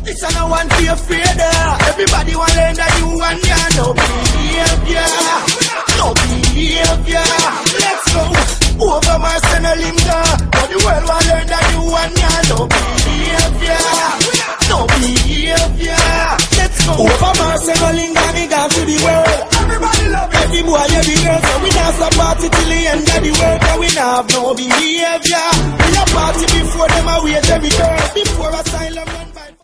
It's a no one to be afraid of. Everybody want to learn that you and ya. No behavior, no behavior. Let's go. Over Marcel Linda. But the world want to learn that you and ya. No behavior, no behavior. Let's go. Over Marcel Linda, we gone to the world. Everybody love it. Every boy, every girl. So we dance a party till the end of the world. And we not have no behavior. We a party before them, I wait every girl. Before asylum.